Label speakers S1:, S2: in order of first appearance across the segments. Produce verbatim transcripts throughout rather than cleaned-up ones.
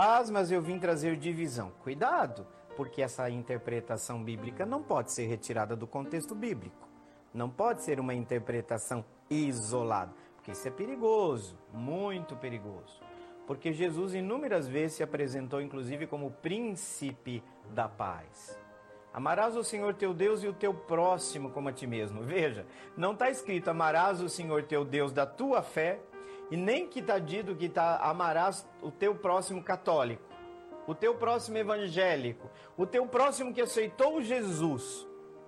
S1: mas eu vim trazer divisão. Cuidado, porque essa interpretação bíblica não pode ser retirada do contexto bíblico. Não pode ser uma interpretação isolada, porque isso é perigoso, muito perigoso. Porque Jesus inúmeras vezes se apresentou, inclusive, como o príncipe da paz. Amarás o Senhor teu Deus e o teu próximo como a ti mesmo. Veja, não está escrito amarás o Senhor teu Deus da tua fé, e nem que está dito que tá, amarás o teu próximo católico, o teu próximo evangélico, o teu próximo que aceitou Jesus.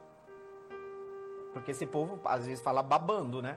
S1: Porque esse povo às vezes fala babando, né?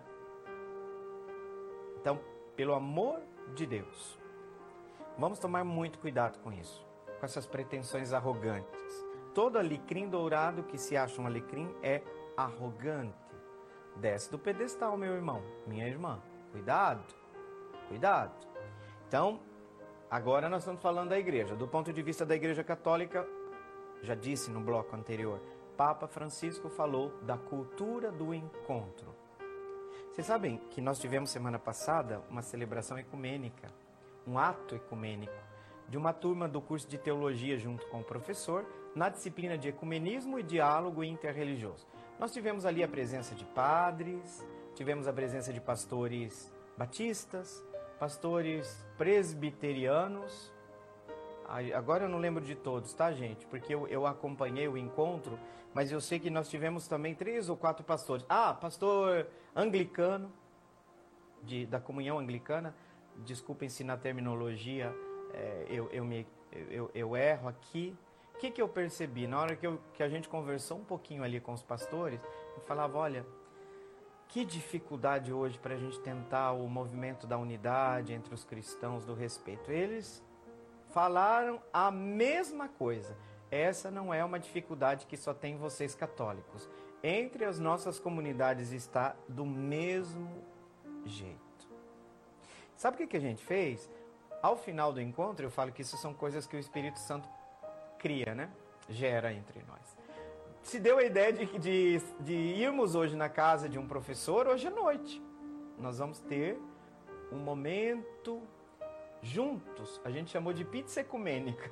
S1: Então, pelo amor de Deus, vamos tomar muito cuidado com isso, com essas pretensões arrogantes. Todo alecrim dourado que se acha um alecrim é arrogante. Desce do pedestal, meu irmão, minha irmã. Cuidado, cuidado. Então, agora nós estamos falando da igreja. Do ponto de vista da igreja católica, já disse no bloco anterior, Papa Francisco falou da cultura do encontro. Vocês sabem que nós tivemos semana passada uma celebração ecumênica, um ato ecumênico, de uma turma do curso de teologia junto com o professor, na disciplina de ecumenismo e diálogo interreligioso. Nós tivemos ali a presença de padres, tivemos a presença de pastores batistas, pastores presbiterianos. Agora eu não lembro de todos, tá, gente? Porque eu, eu acompanhei o encontro, mas eu sei que nós tivemos também três ou quatro pastores. Ah, pastor anglicano, de, da comunhão anglicana. Desculpem se na terminologia é, eu, eu, me, eu, eu erro aqui. O que, que eu percebi? Na hora que, eu, que a gente conversou um pouquinho ali com os pastores, eu falava, olha, que dificuldade hoje para a gente tentar o movimento da unidade entre os cristãos, do respeito. Eles falaram a mesma coisa. Essa não é uma dificuldade que só tem vocês católicos. Entre as nossas comunidades está do mesmo jeito. Sabe o que, que a gente fez? Ao final do encontro, eu falo que isso são coisas que o Espírito Santo cria, né? Gera entre nós. Se deu a ideia de, de, de irmos hoje na casa de um professor, hoje à noite. Nós vamos ter um momento juntos. A gente chamou de pizza ecumênica.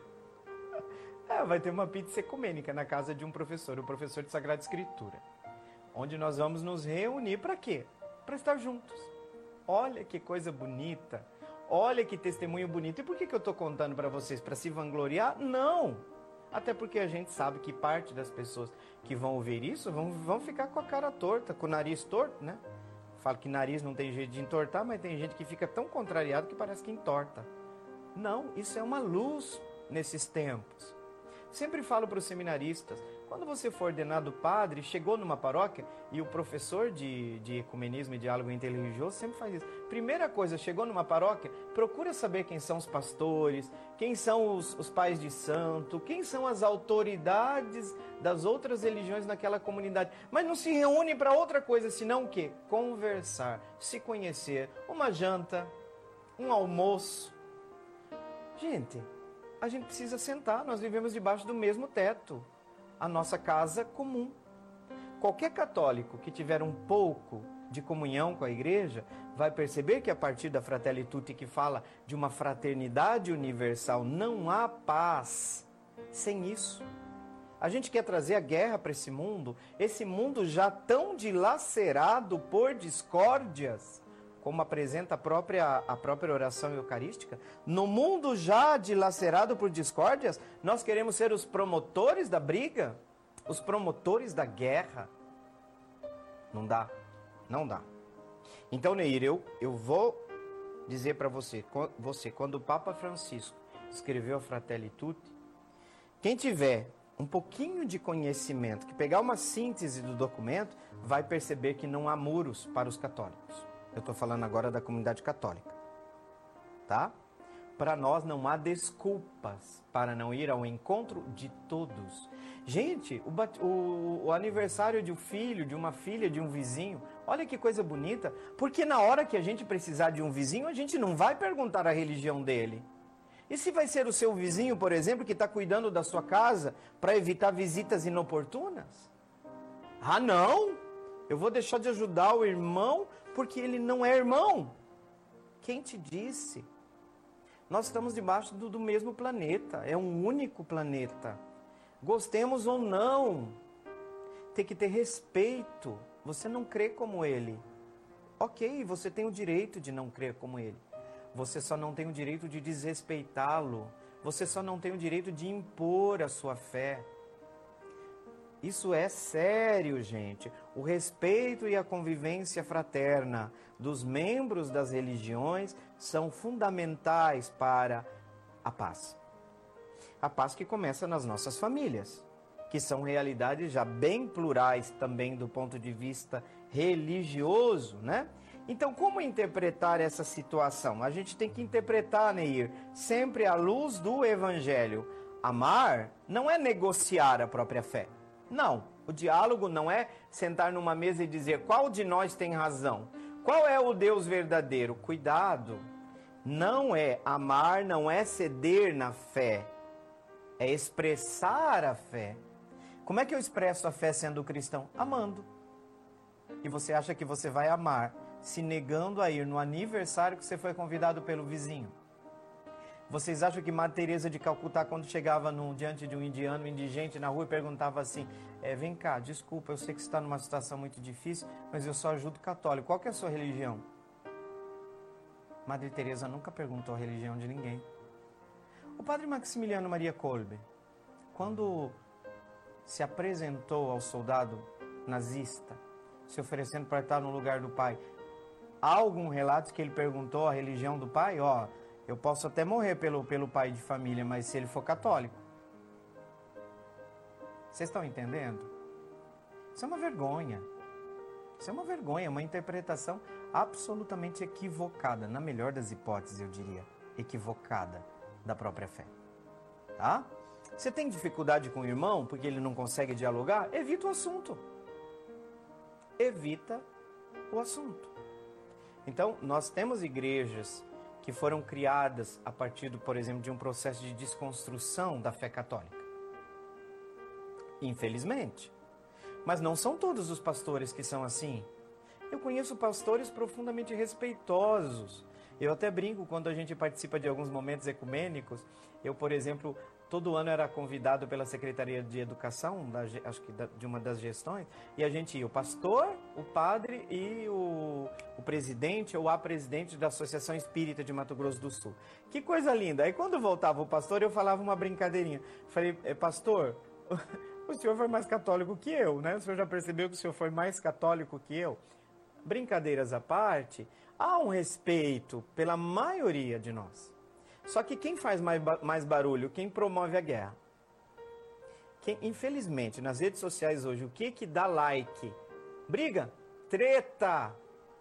S1: É, vai ter uma pizza ecumênica na casa de um professor, o professor de Sagrada Escritura. Onde nós vamos nos reunir para quê? Para estar juntos. Olha que coisa bonita. Olha que testemunho bonito. E por que, que eu estou contando para vocês? Para se vangloriar? Não! Até porque a gente sabe que parte das pessoas que vão ouvir isso vão, vão ficar com a cara torta, com o nariz torto, né? Falo que nariz não tem jeito de entortar, mas tem gente que fica tão contrariado que parece que entorta. Não, isso é uma luz nesses tempos. Sempre falo para os seminaristas, quando você for ordenado padre, chegou numa paróquia, e o professor de, de ecumenismo e diálogo interreligioso sempre faz isso. Primeira coisa, chegou numa paróquia, procura saber quem são os pastores, quem são os, os pais de santo, quem são as autoridades das outras religiões naquela comunidade. Mas não se reúne para outra coisa, senão o quê? Conversar, se conhecer, uma janta, um almoço. Gente, a gente precisa sentar, nós vivemos debaixo do mesmo teto, a nossa casa comum. Qualquer católico que tiver um pouco de comunhão com a igreja vai perceber que a partir da Fratelli Tutti, que fala de uma fraternidade universal, não há paz sem isso. A gente quer trazer a guerra para esse mundo, esse mundo já tão dilacerado por discórdias, como apresenta a própria, a própria oração eucarística. No mundo já dilacerado por discórdias, nós queremos ser os promotores da briga, os promotores da guerra. Não dá, não dá. Então, Neir, eu, eu vou dizer para você, você, quando o Papa Francisco escreveu a Fratelli Tutti, quem tiver um pouquinho de conhecimento, que pegar uma síntese do documento, vai perceber que não há muros para os católicos. Eu estou falando agora da comunidade católica, tá? Para nós não há desculpas para não ir ao encontro de todos. Gente, o, o, o aniversário de um filho, de uma filha, de um vizinho, olha que coisa bonita, porque na hora que a gente precisar de um vizinho, a gente não vai perguntar a religião dele. E se vai ser o seu vizinho, por exemplo, que está cuidando da sua casa para evitar visitas inoportunas? Ah, não! Eu vou deixar de ajudar o irmão porque ele não é irmão. Quem te disse? Nós estamos debaixo do, do mesmo planeta, é um único planeta. Gostemos ou não, tem que ter respeito. Você não crê como ele. Ok, você tem o direito de não crer como ele. Você só não tem o direito de desrespeitá-lo. Você só não tem o direito de impor a sua fé. Isso é sério, gente. O respeito e a convivência fraterna dos membros das religiões são fundamentais para a paz. A paz que começa nas nossas famílias, que são realidades já bem plurais também do ponto de vista religioso, né? Então, como interpretar essa situação? A gente tem que interpretar, Neir, sempre à luz do Evangelho. Amar não é negociar a própria fé. Não, o diálogo não é sentar numa mesa e dizer qual de nós tem razão. Qual é o Deus verdadeiro? Cuidado, não é amar, não é ceder na fé. É expressar a fé. Como é que eu expresso a fé sendo cristão? Amando. E você acha que você vai amar se negando a ir no aniversário que você foi convidado pelo vizinho? Vocês acham que Madre Teresa de Calcutá, quando chegava no, diante de um indiano, um indigente na rua, e perguntava assim, é, vem cá, desculpa, eu sei que você está numa situação muito difícil, mas eu só ajudo católico. Qual que é a sua religião? Madre Teresa nunca perguntou a religião de ninguém. O padre Maximiliano Maria Kolbe, quando se apresentou ao soldado nazista, se oferecendo para estar no lugar do pai, há algum relato que ele perguntou a religião do pai? Ó, eu posso até morrer pelo, pelo pai de família, mas se ele for católico. Vocês estão entendendo? Isso é uma vergonha. Isso é uma vergonha, uma interpretação absolutamente equivocada, na melhor das hipóteses, eu diria, equivocada da própria fé. Tá? Você tem dificuldade com o irmão porque ele não consegue dialogar? Evita o assunto. Evita o assunto. Então, nós temos igrejas que foram criadas a partir, do, por exemplo, de um processo de desconstrução da fé católica. Infelizmente. Mas não são todos os pastores que são assim. Eu conheço pastores profundamente respeitosos. Eu até brinco quando a gente participa de alguns momentos ecumênicos. Eu, por exemplo, todo ano era convidado pela Secretaria de Educação, da, acho que da, de uma das gestões, e a gente ia, o pastor, o padre e o, o presidente ou a presidente da Associação Espírita de Mato Grosso do Sul. Que coisa linda! Aí quando voltava o pastor, eu falava uma brincadeirinha. Falei, pastor, o senhor foi mais católico que eu, né? O senhor já percebeu que o senhor foi mais católico que eu? Brincadeiras à parte, há um respeito pela maioria de nós. Só que quem faz mais, mais barulho, quem promove a guerra? Quem, infelizmente, nas redes sociais hoje, o que que dá like? Briga, treta.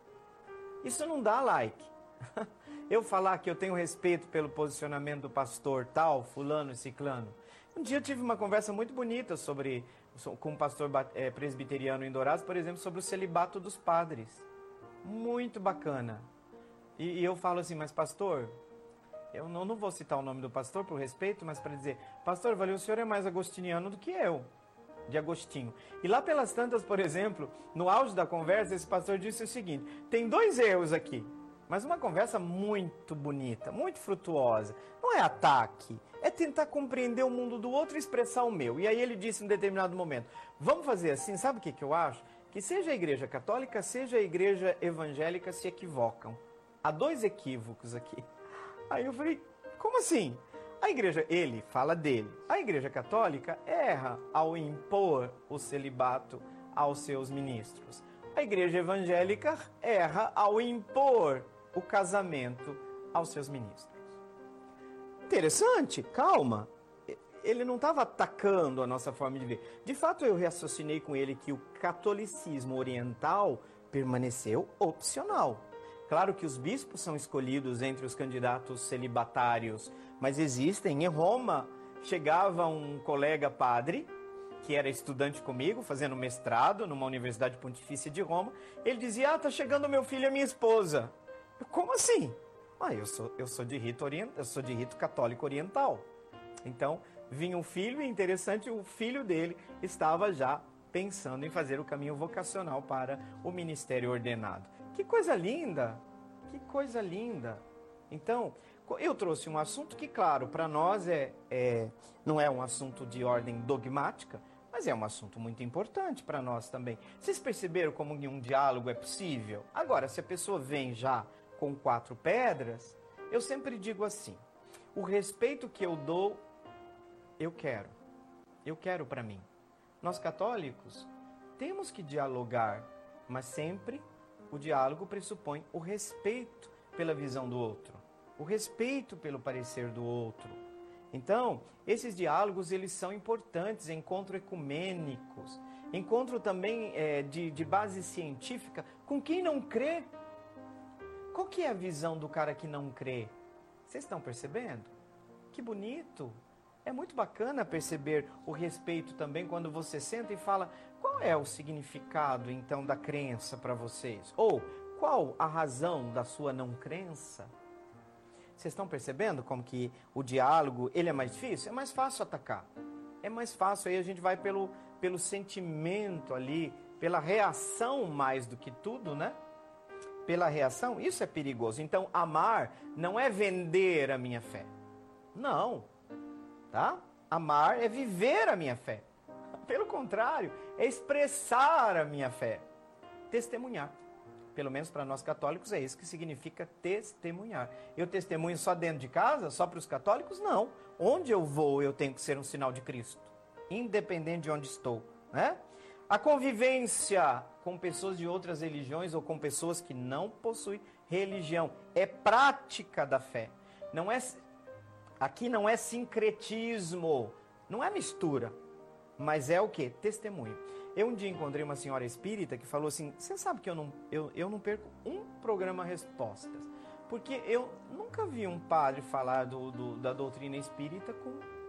S1: Isso não dá like. Eu falar que eu tenho respeito pelo posicionamento do pastor tal, fulano e ciclano. Um dia eu tive uma conversa muito bonita sobre, com um pastor é, presbiteriano em Dourados, por exemplo, sobre o celibato dos padres. Muito bacana. E, e eu falo assim, mas pastor, eu não, não vou citar o nome do pastor por respeito, mas para dizer, pastor, valeu, o senhor é mais agostiniano do que eu, de Agostinho. E lá pelas tantas, por exemplo, no auge da conversa, esse pastor disse o seguinte, tem dois erros aqui, mas uma conversa muito bonita, muito frutuosa. Não é ataque, é tentar compreender o mundo do outro e expressar o meu. E aí ele disse em um determinado momento, vamos fazer assim, sabe o que, que eu acho? Que seja a igreja católica, seja a igreja evangélica se equivocam. Há dois equívocos aqui. Aí eu falei, como assim? A igreja, ele fala dele, a igreja católica erra ao impor o celibato aos seus ministros. A igreja evangélica erra ao impor o casamento aos seus ministros. Interessante, calma. Ele não estava atacando a nossa forma de ver. De fato, eu raciocinei com ele que o catolicismo oriental permaneceu opcional. Claro que os bispos são escolhidos entre os candidatos celibatários, mas existem. Em Roma, chegava um colega padre, que era estudante comigo, fazendo mestrado numa universidade pontifícia de Roma. Ele dizia, ah, tá chegando meu filho e a minha esposa. Eu, como assim? Ah, eu sou, eu sou de rito orient... eu sou de rito católico oriental. Então, vinha um filho e, interessante, o filho dele estava já pensando em fazer o caminho vocacional para o ministério ordenado. Que coisa linda! Que coisa linda! Então, Eu trouxe um assunto que, claro, para nós é, é, não é um assunto de ordem dogmática, mas é um assunto muito importante para nós também. Vocês perceberam como um diálogo é possível? Agora, se a pessoa vem já com quatro pedras, eu sempre digo assim, o respeito que eu dou, eu quero. Eu quero para mim. Nós católicos temos que dialogar, mas sempre o diálogo pressupõe o respeito pela visão do outro, o respeito pelo parecer do outro. Então, esses diálogos, eles são importantes, encontros ecumênicos, encontro também é, de, de base científica com quem não crê. Qual que é a visão do cara que não crê? Vocês estão percebendo? Que bonito! É muito bacana perceber o respeito também quando você senta e fala qual é o significado, então, da crença para vocês? Ou qual a razão da sua não crença? Vocês estão percebendo como que o diálogo, ele é mais difícil? É mais fácil atacar. É mais fácil, aí a gente vai pelo, pelo sentimento ali, pela reação mais do que tudo, né? Pela reação, isso é perigoso. Então, amar não é vender a minha fé. Não, tá? Amar é viver a minha fé. Pelo contrário, é expressar a minha fé. Testemunhar. Pelo menos para nós católicos é isso que significa testemunhar. Eu testemunho só dentro de casa, só para os católicos? Não. Onde eu vou, eu tenho que ser um sinal de Cristo. Independente de onde estou, né? A convivência com pessoas de outras religiões ou com pessoas que não possuem religião é prática da fé. Não é, aqui não é sincretismo, não é mistura, mas é o quê? Testemunho. Eu um dia encontrei uma senhora espírita que falou assim, você sabe que eu não, eu, eu não perco um programa Respostas, porque eu nunca vi um padre falar do, do, da doutrina espírita com...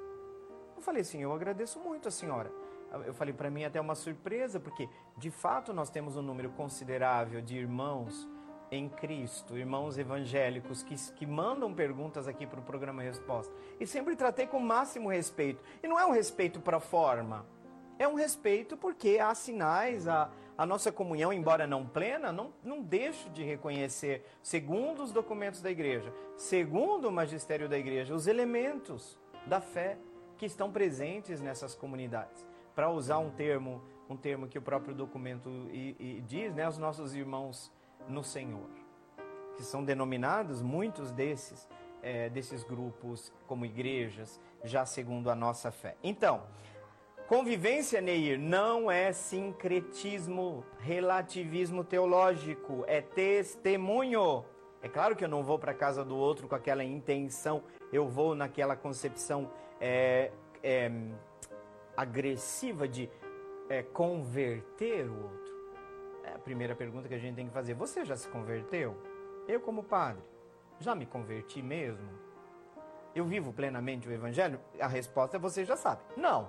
S1: Eu falei assim, eu agradeço muito a senhora. Eu falei, para mim até uma surpresa, porque de fato nós temos um número considerável de irmãos em Cristo, irmãos evangélicos que, que mandam perguntas aqui para o programa Resposta. E sempre tratei com o máximo respeito. E não é um respeito pro forma, é um respeito porque há sinais, a, a nossa comunhão, embora não plena, não, não deixo de reconhecer, segundo os documentos da igreja, segundo o magistério da igreja, os elementos da fé que estão presentes nessas comunidades. Para usar um termo, um termo que o próprio documento e, e diz, né, os nossos irmãos no Senhor, que são denominados, muitos desses, é, desses grupos como igrejas, já segundo a nossa fé. Então, convivência, Neir, não é sincretismo, relativismo teológico, é testemunho. É claro que eu não vou para a casa do outro com aquela intenção, eu vou naquela concepção é, é, agressiva de é, converter o outro. É a primeira pergunta que a gente tem que fazer. Você já se converteu? Eu, como padre, já me converti mesmo? Eu vivo plenamente o evangelho? A resposta você já sabe. Não.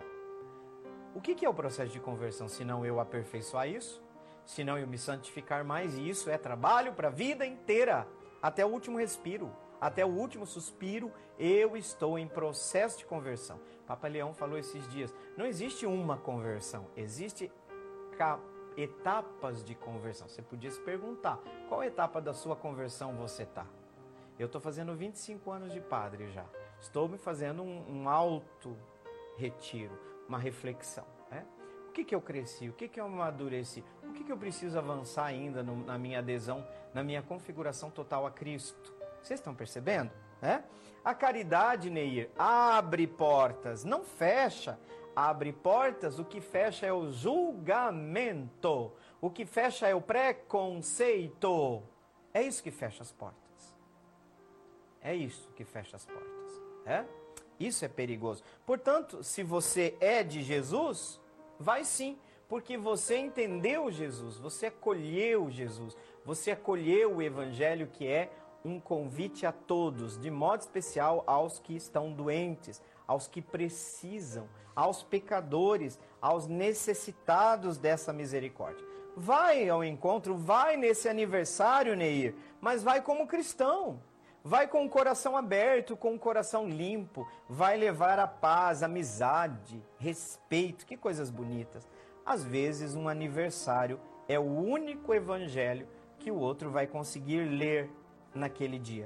S1: O que é o processo de conversão? Se não eu aperfeiçoar isso? Se não eu me santificar mais? E isso é trabalho para a vida inteira. Até o último respiro. Até o último suspiro, eu estou em processo de conversão. Papa Leão falou esses dias, não existe uma conversão, existe etapas de conversão. Você podia se perguntar, qual etapa da sua conversão você está? Eu estou fazendo vinte e cinco anos de padre já. Estou me fazendo um, um alto retiro, uma reflexão. Né? O que, que eu cresci? O que, que eu amadureci? O que, que eu preciso avançar ainda no, na minha adesão, na minha configuração total a Cristo? Vocês estão percebendo? É? A caridade, Neir, abre portas, não fecha. Abre portas, o que fecha é o julgamento. O que fecha é o preconceito. É isso que fecha as portas. É isso que fecha as portas. É? Isso é perigoso. Portanto, se você é de Jesus, vai sim. Porque você entendeu Jesus, você acolheu Jesus, você acolheu o Evangelho que é um convite a todos, de modo especial aos que estão doentes, aos que precisam, aos pecadores, aos necessitados dessa misericórdia. Vai ao encontro, vai nesse aniversário, Neir, mas vai como cristão. Vai com o coração aberto, com o coração limpo, vai levar a paz, amizade, respeito, que coisas bonitas. Às vezes um aniversário é o único evangelho que o outro vai conseguir ler naquele dia.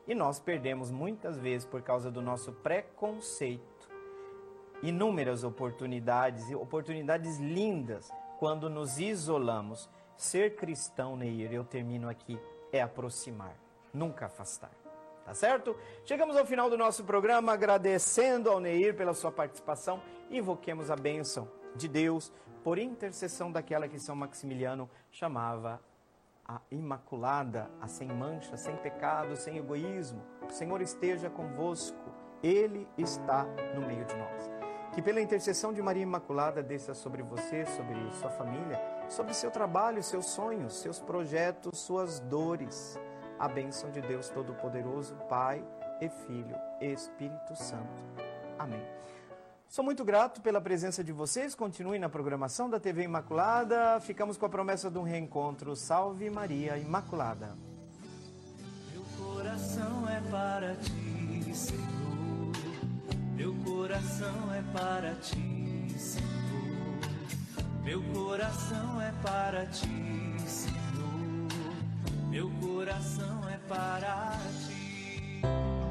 S1: E nós perdemos muitas vezes, por causa do nosso preconceito, inúmeras oportunidades, e oportunidades lindas, quando nos isolamos. Ser cristão, Neir, eu termino aqui, é aproximar, nunca afastar. Tá certo? Chegamos ao final do nosso programa, agradecendo ao Neir pela sua participação. Invoquemos a bênção de Deus por intercessão daquela que São Maximiliano chamava a Imaculada, a sem mancha, sem pecado, sem egoísmo. O Senhor esteja convosco, Ele está no meio de nós. Que pela intercessão de Maria Imaculada desça sobre você, sobre sua família, sobre seu trabalho, seus sonhos, seus projetos, suas dores. A bênção de Deus Todo-Poderoso, Pai e Filho e Espírito Santo. Amém. Sou muito grato pela presença de vocês. Continue na programação da T V Imaculada. Ficamos com a promessa de um reencontro. Salve Maria Imaculada.
S2: Meu coração é para ti, Senhor. Meu coração é para ti, Senhor. Meu coração é para ti, Senhor. Meu coração é para ti.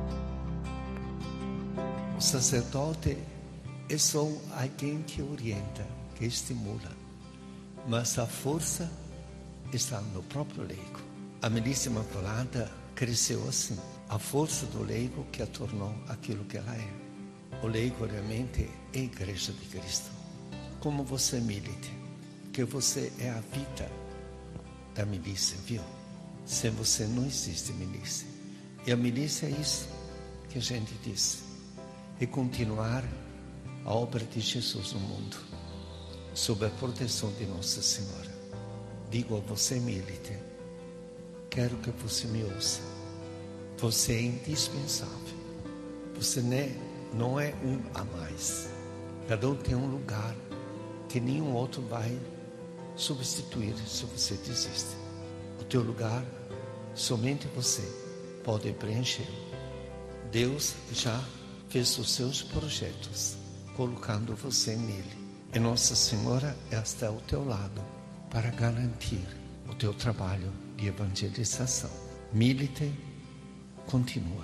S3: O sacerdote é só alguém que orienta, que estimula, mas a força está no próprio leigo. A milícia Imaculada cresceu assim, a força do leigo que a tornou aquilo que ela é. O leigo realmente é a Igreja de Cristo. Como você milita, que você é a vida da milícia, viu? Sem você não existe milícia. E a milícia é isso que a gente diz, é continuar a obra de Jesus no mundo, sob a proteção de Nossa Senhora. Digo a você, milite, quero que você me ouça. Você é indispensável. Você não é um a mais. Cada um tem um lugar que nenhum outro vai substituir se você desiste. O teu lugar, somente você pode preencher. Deus já fez os seus projetos, colocando você nele. E Nossa Senhora está ao teu lado para garantir o teu trabalho de evangelização. Milite, continua.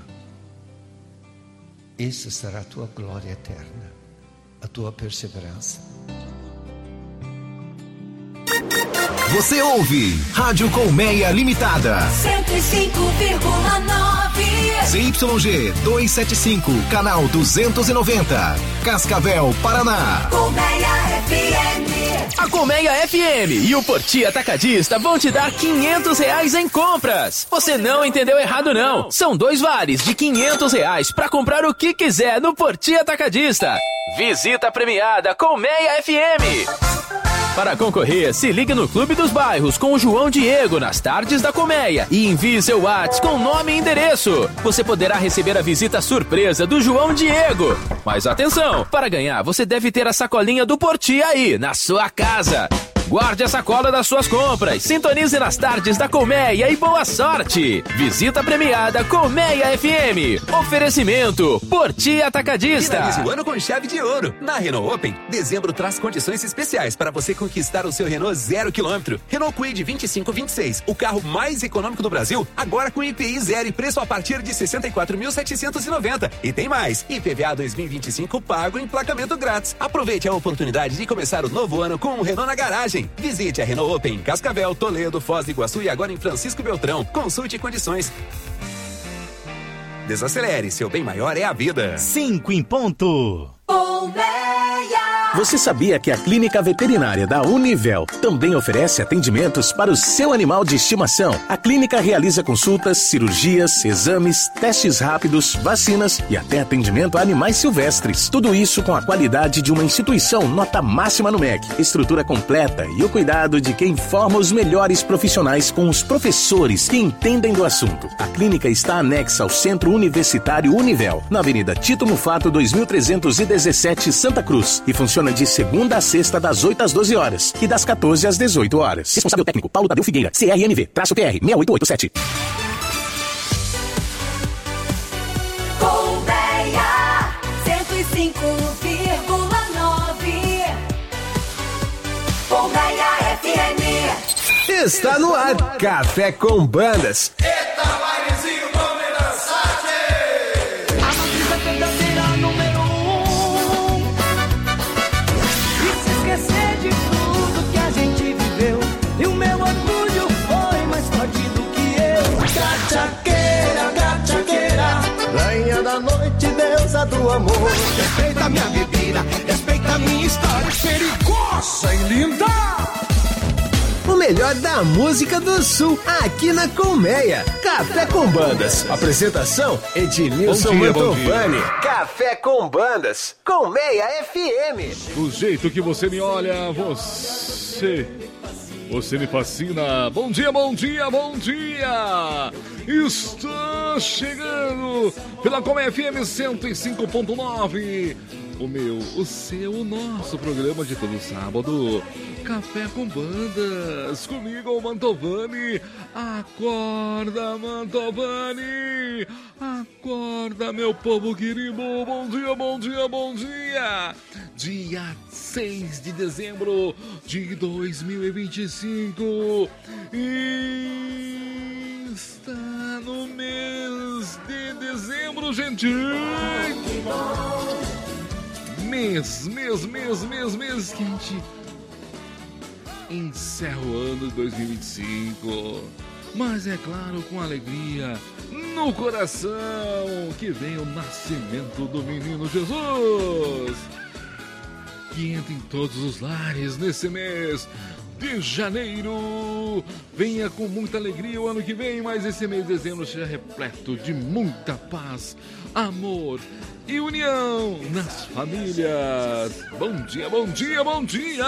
S3: Essa será a tua glória eterna, a tua perseverança.
S4: Você ouve Rádio Colmeia Limitada
S5: cento e cinco vírgula nove
S4: Z Y G duzentos e setenta e cinco, canal duzentos e noventa, Cascavel, Paraná.
S5: Colmeia F M.
S6: A Colmeia F M e o Porti Atacadista vão te dar quinhentos reais em compras. Você não entendeu errado não. São dois vales de quinhentos reais para comprar o que quiser no Porti Atacadista. Visita premiada Colmeia F M. Para concorrer, se ligue no Clube dos Bairros com o João Diego nas tardes da Colmeia e envie seu WhatsApp com nome e endereço. Você poderá receber a visita surpresa do João Diego. Mas atenção, para ganhar você deve ter a sacolinha do Porti aí, na sua casa. Guarde a sacola das suas compras, sintonize nas tardes da Colmeia e boa sorte! Visita premiada Colmeia F M. Oferecimento Porti Atacadista.
S7: Finalize o ano com chave de ouro. Na Renault Open, dezembro traz condições especiais para você conquistar o seu Renault zero quilômetro. Renault Kwid vinte e cinco vinte e seis, o carro mais econômico do Brasil, agora com I P I zero e preço a partir de sessenta e quatro mil setecentos e noventa. E tem mais, I P V A dois mil e vinte e cinco pago e emplacamento grátis. Aproveite a oportunidade de começar o novo ano com um Renault na garagem. Visite a Renault Open em Cascavel, Toledo, Foz do Iguaçu e agora em Francisco Beltrão. Consulte condições. Desacelere, seu bem maior é a vida.
S4: Cinco em ponto.
S5: Colmeia.
S6: Você sabia que a Clínica Veterinária da Univel também oferece atendimentos para o seu animal de estimação? A clínica realiza consultas, cirurgias, exames, testes rápidos, vacinas e até atendimento a animais silvestres. Tudo isso com a qualidade de uma instituição nota máxima no M E C. Estrutura completa e o cuidado de quem forma os melhores profissionais com os professores que entendem do assunto. A clínica está anexa ao Centro Universitário Univel, na Avenida Tito Mufato dois mil trezentos e dezessete, Santa Cruz, e funciona de segunda a sexta das oito às doze horas e das quatorze às dezoito horas. Responsável técnico Paulo Tadeu Figueira, C R N V, traço P R seis oito oito sete.
S5: Colmeia cento e cinco vírgula nove. Colmeia F M.
S4: Está no ar, Café com Bandas.
S8: Eita, bailezinho, vamos dançar!
S3: amor. Respeita minha bebida, respeita minha história perigosa e linda.
S6: O melhor da música do Sul, aqui na Colmeia. Café com Bandas. Apresentação, Edmilson Mantovani. Café com Bandas, Colmeia F M.
S8: Do jeito que você me olha, você... Você me fascina. Bom dia, bom dia, bom dia. Está chegando pela Colmeia F M cento e cinco ponto nove. O meu, o seu, o nosso programa de todo sábado. Café com Bandas, comigo o Mantovani. Acorda, Mantovani, acorda, meu povo querido. Bom dia, bom dia, bom dia. Dia seis de dezembro de dois mil e vinte e cinco. E está no mês de dezembro, gente. Mês, mês, mês, mês, mês que a gente encerra o ano de dois mil e vinte e cinco, mas é claro, com alegria no coração, que vem o nascimento do menino Jesus, que entra em todos os lares nesse mês de janeiro. Venha com muita alegria o ano que vem, mas esse mês de dezembro seja repleto de muita paz, amor e união nas famílias. Bom dia, bom dia, bom dia.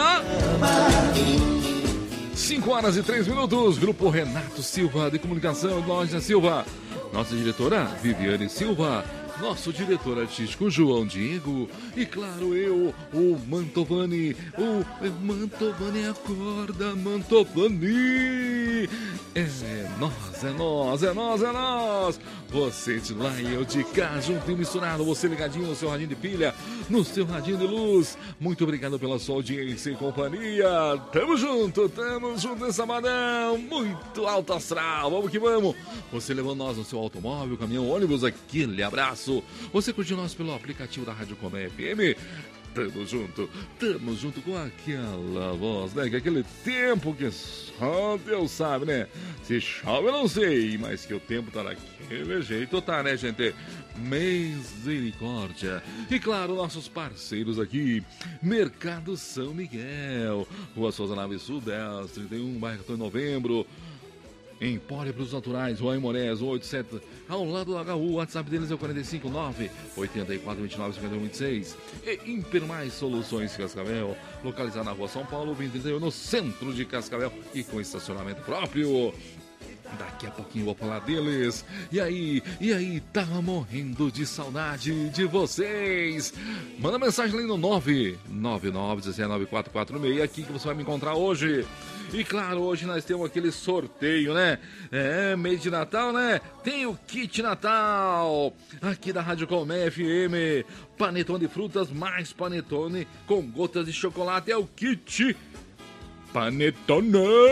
S8: cinco horas e três minutos. Grupo Renato Silva de Comunicação, Loja Silva. Nossa diretora Viviane Silva. Nosso diretor artístico João Diego. E claro, eu, o Mantovani. O Mantovani, acorda, Mantovani. É nós, é nós, é nós, é nós. Você de lá e eu de cá, junto e misturado. Você ligadinho no seu radinho de pilha, no seu radinho de luz. Muito obrigado pela sua audiência e companhia. Tamo junto, tamo junto nesse sabadão. Muito alto astral, vamos que vamos. Você levou nós no seu automóvel, caminhão, ônibus, aquele abraço. Você curtiu nós pelo aplicativo da Rádio Colmeia F M. Tamo junto, tamo junto com aquela voz, né? Que aquele tempo que só Deus sabe, né? Se chove eu não sei, mas que o tempo tá daquele jeito, tá, né, gente? Misericórdia. E claro, nossos parceiros aqui, Mercado São Miguel, Rua Souza Naves Sul dez, trinta e um, bairro de Novembro. Empório Produtos Naturais, Rua Imorés, oito sete, ao lado do H U. O WhatsApp deles é o quarenta e cinco, nove oito quatro, vinte e nove, cinquenta e um, vinte e seis. E Impermais Soluções Cascavel, localizado na Rua São Paulo, vinte e trinta e um, no centro de Cascavel e com estacionamento próprio. Daqui a pouquinho vou falar deles. E aí, e aí, tava morrendo de saudade de vocês. Manda mensagem ali no nove nove nove, um zero nove quatro quatro seis, aqui que você vai me encontrar hoje. E claro, hoje nós temos aquele sorteio, né? É, mês de Natal, né? Tem o kit Natal aqui da Rádio Colmeia F M. Panetone de frutas mais panetone com gotas de chocolate. É o kit Panetone.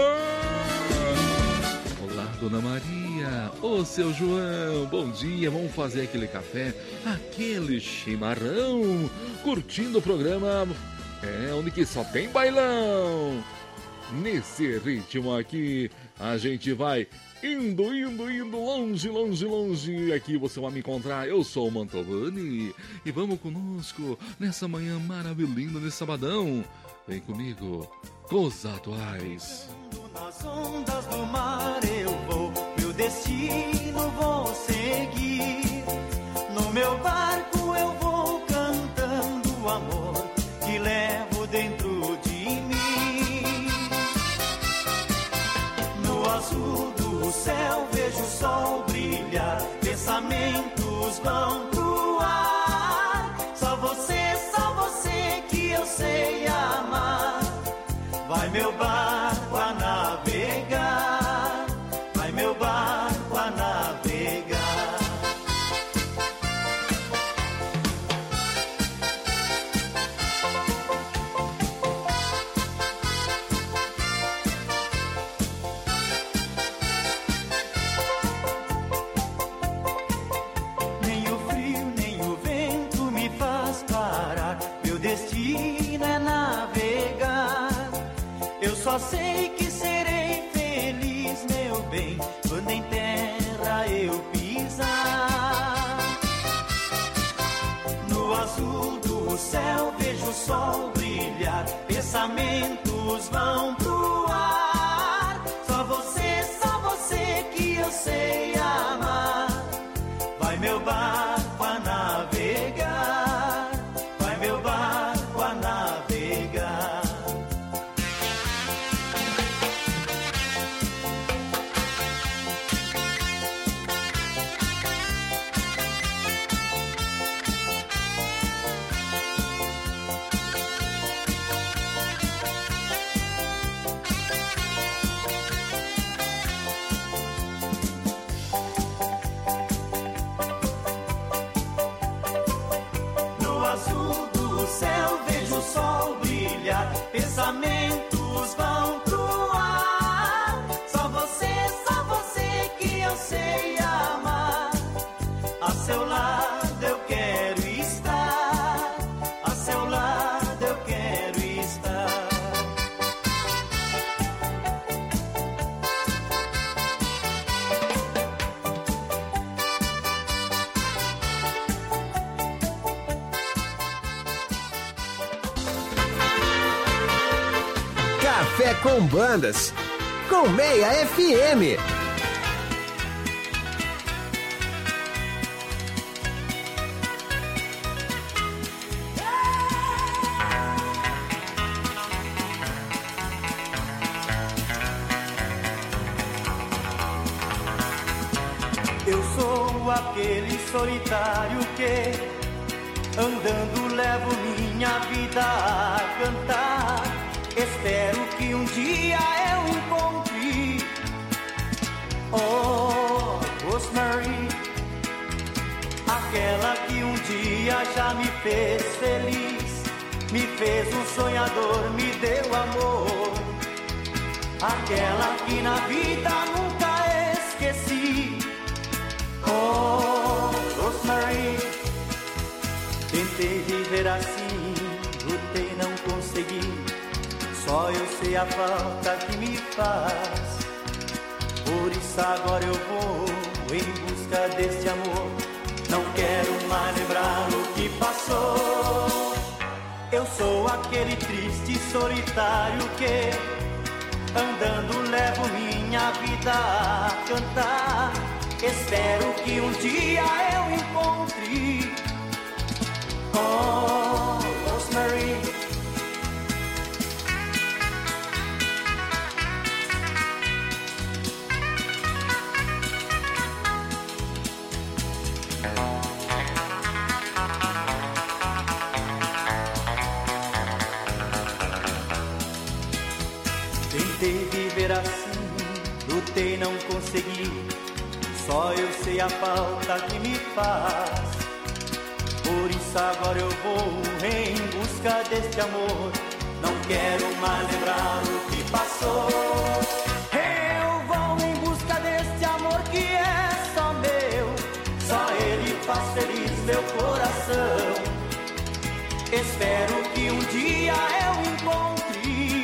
S8: Olá, Dona Maria. Ô, seu João, bom dia. Vamos fazer aquele café, aquele chimarrão, curtindo o programa. É, onde que só tem bailão. Nesse ritmo aqui, a gente vai indo, indo, indo, longe, longe, longe. Aqui você vai me encontrar, eu sou o Mantovani. E vamos conosco nessa manhã maravilhosa, nesse sabadão. Vem comigo, com os atuais.
S2: Nas ondas do mar eu vou, meu destino vou seguir. No meu barco eu vou cantando o amor que levo dentro de mim. No azul do céu vejo o sol brilhar, pensamentos vão pro ar. Só você, só você que eu sei amar. Vai meu barco a navegar, vai meu barco a navegar. Nem o frio, nem o vento me faz parar. Meu destino é navegar. Eu só sei que serei feliz, meu bem, quando em terra eu pisar. No azul do céu vejo o sol brilhar, pensamentos vão pro ar. Só você, só você que eu sei amar. Vai meu barco a navegar, vai meu barco a navegar. Pensamentos vão pro ar. Só você, só você que eu sei amar. A seu lado eu quero estar, a seu lado eu quero estar.
S9: Café com Bandas, com Meia F M.
S2: Eu sou aquele solitário que, andando, levo minha vida a cantar. Espero que um dia eu encontre oh, Rosemary, aquela que um dia já me fez feliz, me fez um sonhador, me deu amor, aquela que na vida nunca esqueci. Oh, Rosemary, tentei viver assim, lutei, não consegui. Só eu sei a falta que me faz. Por isso agora eu vou em busca desse amor. Não quero mais lembrar o que passou. Eu sou aquele triste solitário que, andando, levo minha vida a cantar. Espero que um dia eu encontre oh, Rosemary. Tentei viver assim, lutei, não consegui. Só eu sei a falta que me faz. Por isso agora eu vou em busca deste amor. Não quero mais lembrar o que passou. Eu vou em busca deste amor que é só meu. Só ele faz feliz meu coração. Espero que um dia eu encontre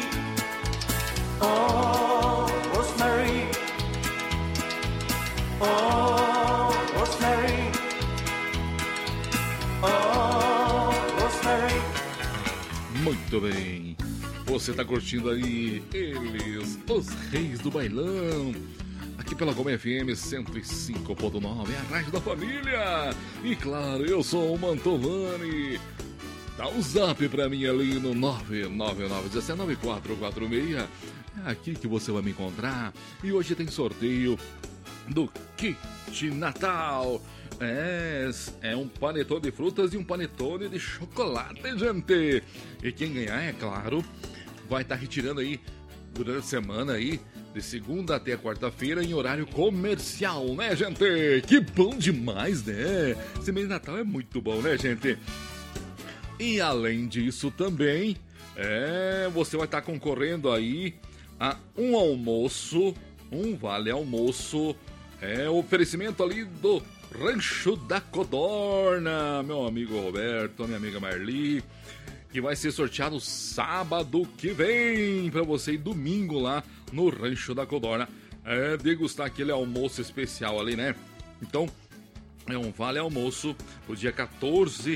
S2: oh, Rosemary. Oh, Rosemary. Oh, Rosemary.
S8: Muito bem. Você tá curtindo aí eles, os reis do bailão. Aqui pela Goma F M cento e cinco ponto nove, é a rádio da família. E claro, eu sou o Mantovani. Dá um zap pra mim ali no nove nove nove um nove quatro quatro seis. É aqui que você vai me encontrar. E hoje tem sorteio do Kit Natal. É, é um panetone de frutas e um panetone de chocolate, gente. E quem ganhar, é claro, vai estar retirando aí durante a semana aí, de segunda até quarta-feira, em horário comercial, né, gente? Que bom demais, né? Esse mês de Natal é muito bom, né, gente? E além disso também, é, você vai estar concorrendo aí a um almoço, um vale almoço, é oferecimento ali do Rancho da Codorna, meu amigo Roberto, minha amiga Marli, que vai ser sorteado sábado que vem para você e domingo lá no Rancho da Codorna. É degustar aquele almoço especial ali, né? Então, é um vale almoço pro dia quatorze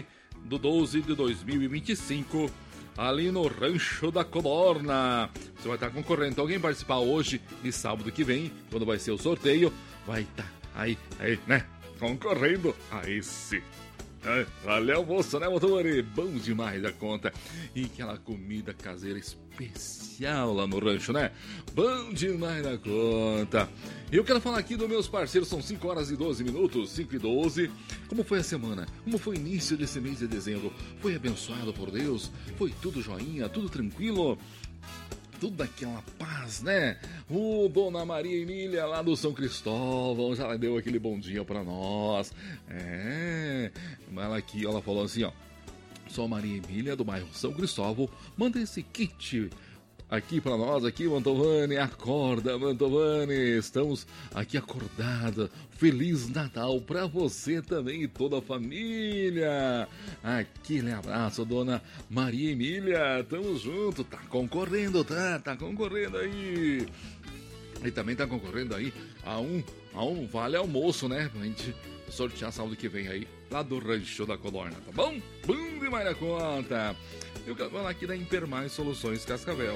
S8: do doze de dois mil e vinte e cinco, ali no Rancho da Codorna. Você vai estar concorrendo. Então, alguém participar hoje e sábado que vem, quando vai ser o sorteio, vai estar aí, aí, né? Concorrendo a esse. É, valeu, almoço, né, motor? Bom demais a conta. E aquela comida caseira especial lá no rancho, né? Bom demais da conta. E eu quero falar aqui dos meus parceiros, são cinco horas e doze minutos, cinco e doze. Como foi a semana? Como foi o início desse mês de dezembro? Foi abençoado por Deus? Foi tudo joinha, tudo tranquilo? Tudo daquela paz, né? O Dona Maria Emília lá do São Cristóvão já deu aquele bom dia pra nós. É, ela aqui, ela falou assim, ó. Sou a Maria Emília do bairro São Cristóvão. Manda esse kit aqui pra nós, aqui, Mantovani. Acorda, Mantovani. Estamos aqui acordada. Feliz Natal pra você também e toda a família. Aquele abraço, Dona Maria Emília. Tamo junto. Tá concorrendo, tá? Tá concorrendo aí. E também tá concorrendo aí a um, a um vale almoço, né? Pra gente sortear sábado que vem aí, lá do Rancho da Codorna, tá bom? Bum demais na conta. Eu quero falar aqui da Impermais Soluções Cascavel.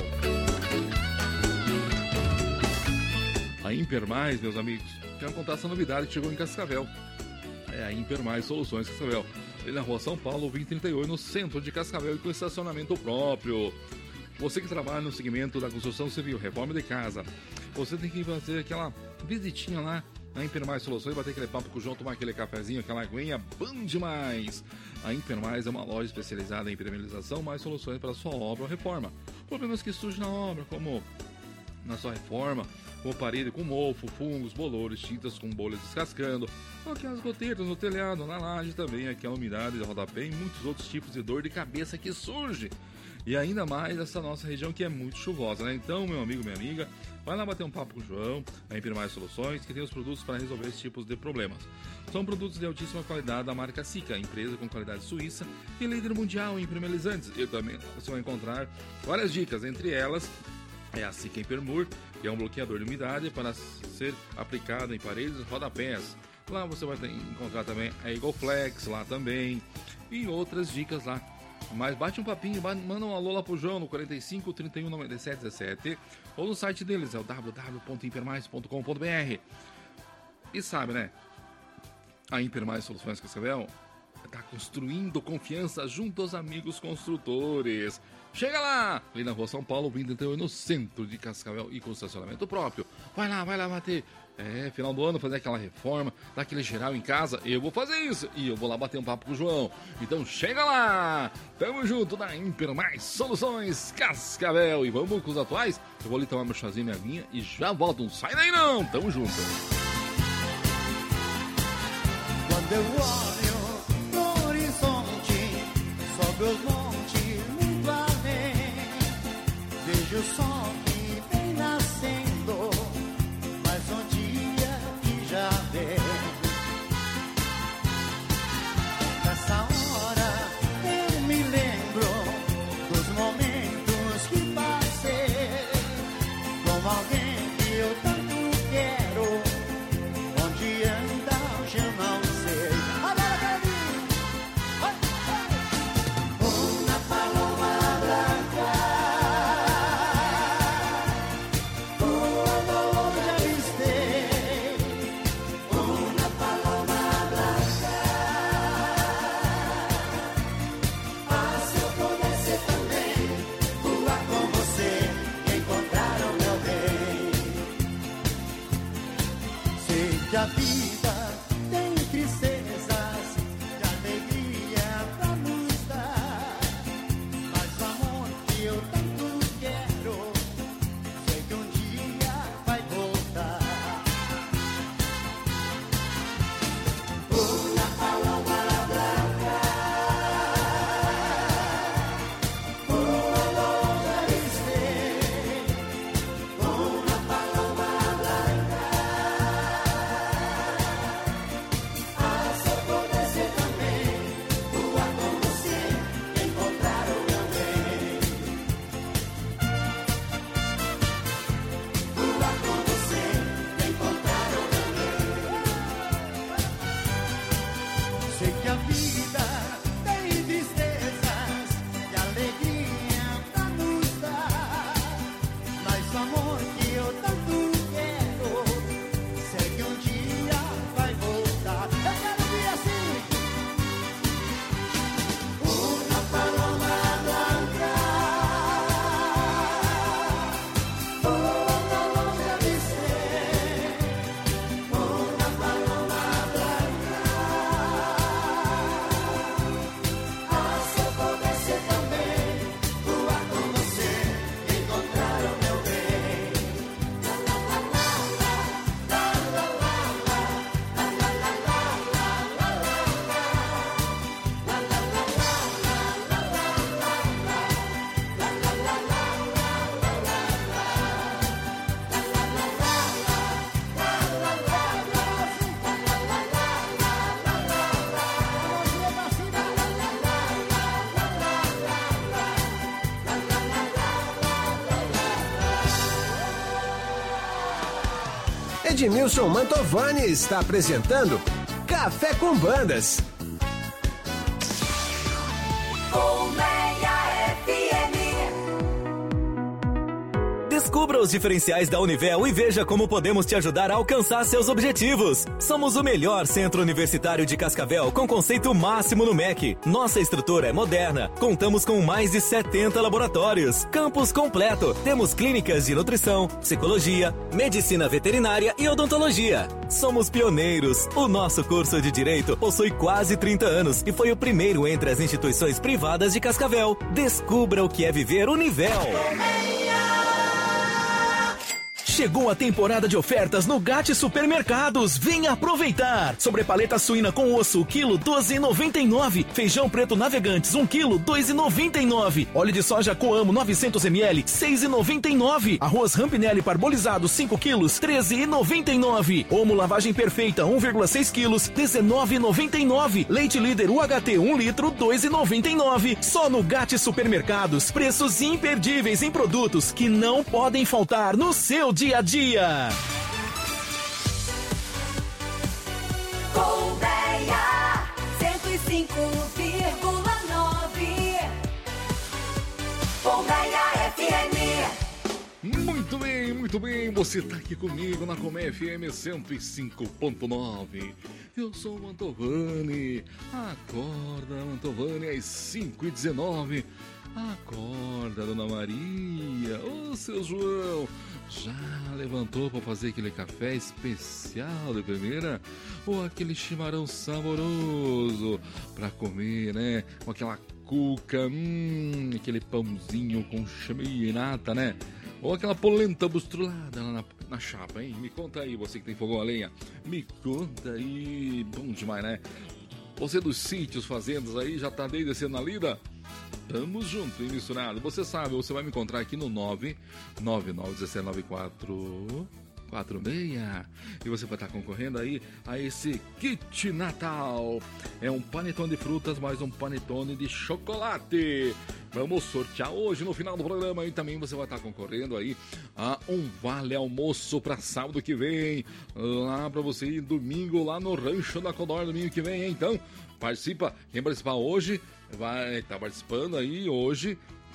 S8: A Impermais, meus amigos, quero contar essa novidade que chegou em Cascavel. É a Impermais Soluções Cascavel. Ele na rua São Paulo, vinte e trinta e oito, no centro de Cascavel e com estacionamento próprio. Você que trabalha no segmento da construção civil, reforma de casa, você tem que fazer aquela visitinha lá na Impermais Soluções, bater aquele papo com o João, tomar aquele cafezinho, aquela aguinha, bom demais! A Impermais é uma loja especializada em impermeabilização, mais soluções para a sua obra ou reforma. Problemas que surgem na obra, como na sua reforma, como parede com mofo, fungos, bolores, tintas com bolhas descascando, ou aquelas goteiras no telhado, na laje também, aquela umidade de rodapé e muitos outros tipos de dor de cabeça que surge. E ainda mais essa nossa região que é muito chuvosa, né? Então, meu amigo, minha amiga, vai lá bater um papo com o João, a Impermais Soluções, que tem os produtos para resolver esses tipos de problemas. São produtos de altíssima qualidade da marca Sika, empresa com qualidade suíça e líder mundial em impermeabilizantes. E também você vai encontrar várias dicas, entre elas é a Sika Impermur, que é um bloqueador de umidade para ser aplicado em paredes e rodapés. Lá você vai ter, encontrar também a Eagle Flex lá também e outras dicas lá. Mas bate um papinho, manda um alô lá pro João no quarenta e cinco, trinta e um, noventa e sete, dezessete ou no site deles, é o w w w ponto impermais ponto com ponto b r. E sabe, né? A Impermais Soluções Cascavel está construindo confiança junto aos amigos construtores. Chega lá! Ali na rua São Paulo, vinte e trinta e oito, no centro de Cascavel e com estacionamento próprio. Vai lá, vai lá bater. É, final do ano, fazer aquela reforma, dar aquele geral em casa. Eu vou fazer isso e eu vou lá bater um papo com o João. Então chega lá! Tamo junto na Impermais Soluções Cascavel. E vamos com os atuais? Eu vou ali tomar meu chazinho, minha aguinha e já volto. Não sai daí não! Tamo junto!
S2: Quando eu olho no horizonte, sobe os montes muito além, vejo o sol que vem nascendo, mais um dia que já vem. Nessa hora eu me lembro dos momentos que passei com alguém que eu tanto quero. Onde anda hoje eu não sei. Agora Gabi! Oi, oi! Uma paloma branca, voa longe já avistei. Uma paloma branca, ah, se eu pudesse também voar com você, encontrar o meu bem. Sei que a vida tem tristezas e alegria pra nos dar, mas o amor que eu tanto quero, sei que um dia vai voltar. Uma paloma branca, voa longe avistei. Uma paloma branca,
S9: Edmilson Mantovani está apresentando Café com Bandas.
S5: Colmeia F M.
S10: Descubra os diferenciais da Univel e veja como podemos te ajudar a alcançar seus objetivos. Somos o melhor centro universitário de Cascavel com conceito máximo no M E C. Nossa estrutura é moderna. Contamos com mais de setenta laboratórios. Campus completo. Temos clínicas de nutrição, psicologia, medicina veterinária e odontologia. Somos pioneiros. O nosso curso de Direito possui quase trinta anos e foi o primeiro entre as instituições privadas de Cascavel. Descubra o que é viver Univel.
S6: Chegou a temporada de ofertas no Gatti Supermercados. Venha aproveitar. Sobrepaleta suína com osso, quilo doze reais e noventa e nove centavos. Feijão preto Navegantes, um quilo, dois reais e noventa e nove centavos. Óleo de soja Coamo novecentos mililitros, seis reais e noventa e nove centavos. Arroz Rampinelli parbolizado, cinco quilos, treze reais e noventa e nove centavos. Omo lavagem perfeita, um vírgula seis quilos, dezenove reais e noventa e nove centavos. Leite Líder U H T, um litro, dois reais e noventa e nove centavos. Só no Gatti Supermercados. Preços imperdíveis em produtos que não podem faltar no seu dia a dia.
S5: Colmeia cento e cinco vírgula nove. Colmeia F M.
S8: Muito bem, muito bem. Você tá aqui comigo na Colmeia F M cento e cinco ponto nove. Eu sou o Mantovani. Acorda, Mantovani, às cinco e dezenove. Acorda, Dona Maria. Ô, seu João, já levantou para fazer aquele café especial de primeira? Ou aquele chimarrão saboroso para comer, né? Com aquela cuca, hum, aquele pãozinho com chameia e nata, né? Ou aquela polenta bustrulada lá na, na chapa, hein? Me conta aí, você que tem fogão a lenha. Me conta aí. Bom demais, né? Você dos sítios, fazendas aí, já tá descendo na lida? Tamo junto e misturado. Você sabe, você vai me encontrar aqui no nove nove nove um sete nove quatro quatro seis. E você vai estar concorrendo aí a esse kit Natal. É um panetone de frutas mais um panetone de chocolate. Vamos sortear hoje no final do programa e também você vai estar concorrendo aí a um vale almoço para sábado que vem. Lá para você ir domingo lá no Rancho da Codorna domingo que vem, hein? Então, participa. Quem participar hoje vai estar participando aí hoje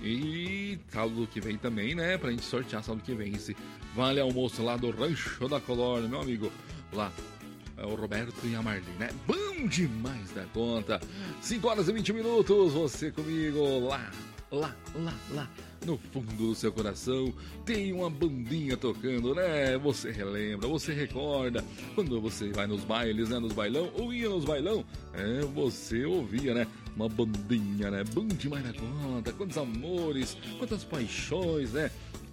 S8: e sábado que vem também, né? Pra gente sortear sábado que vem esse vale almoço lá do Rancho da Codorna, meu amigo. Lá é o Roberto e a Marli, né? Bom demais da conta. cinco horas e vinte minutos, você comigo lá, lá, lá, lá. No fundo do seu coração tem uma bandinha tocando, né? Você relembra, você recorda quando você vai nos bailes, né? Nos bailão, ou ia nos bailão, é, você ouvia, né? Uma bandinha, né? Bom demais na conta, quantos amores, quantas paixões, né?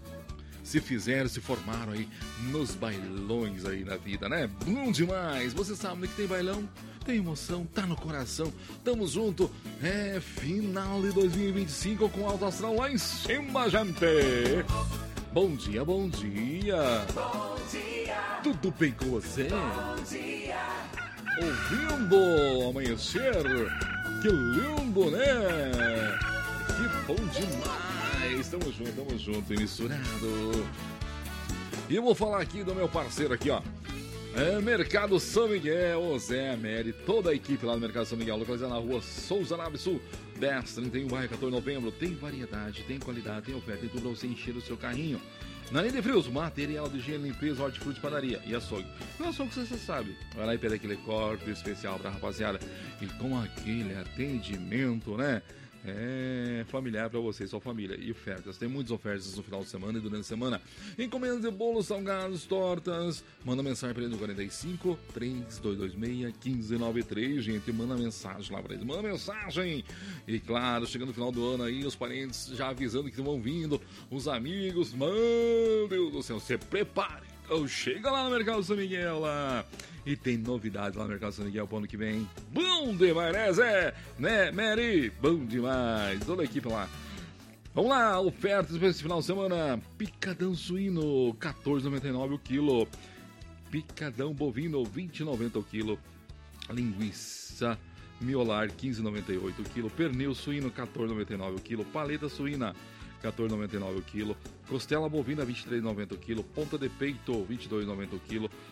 S8: Se fizeram, se formaram aí nos bailões aí da vida, né? Bom demais! Você sabe que tem bailão, tem emoção, tá no coração. Tamo junto. É final de dois mil e vinte e cinco com alto astral lá em cima, gente. Bom dia, bom dia.
S5: Bom dia.
S8: Tudo bem com você?
S5: Bom dia.
S8: Ouvindo amanhecer. Que lindo, né? Que bom demais. Tamo junto, tamo junto e misturado. E eu vou falar aqui do meu parceiro aqui, ó. É Mercado São Miguel, o Zé, a Mary, toda a equipe lá do Mercado São Miguel, localizado na rua Souza Nave Sul, dez, trinta e um, bairro quatorze de novembro. Tem variedade, tem qualidade, tem oferta, tem tudo pra você encher o seu carrinho. Na linha de frios, material de higiene, limpeza, hortifruti, padaria e açougue. E o açougue você sabe, vai lá e pede aquele corte especial pra rapaziada. E com aquele atendimento, né? É familiar para você e sua família. E ofertas, tem muitas ofertas no final de semana e durante a semana. Encomendas de bolos, salgados, tortas. Manda mensagem para ele no quarenta e cinco, três dois dois seis, um cinco nove três. Gente, manda mensagem lá para ele. Manda mensagem. E claro, chegando no final do ano aí, os parentes já avisando que vão vindo. Os amigos, meu Deus do céu, se prepare. Então chega lá no Mercado São Miguel lá. E tem novidades lá no Mercado São Miguel pro ano que vem. Bom demais, né, Zé? Né, Mary? Bom demais. Toda a equipe lá. Vamos lá, ofertas para esse final de semana. Picadão suíno, quatorze reais e noventa e nove centavos o quilo. Picadão bovino, vinte reais e noventa centavos o quilo. Linguiça miolar, quinze reais e noventa e oito centavos o quilo. Pernil suíno, quatorze reais e noventa e nove centavos o quilo. Paleta suína, quatorze reais e noventa e nove centavos o quilo. Costela bovina, vinte e três reais e noventa centavos o quilo. Ponta de peito, vinte e dois reais e noventa centavos o quilo.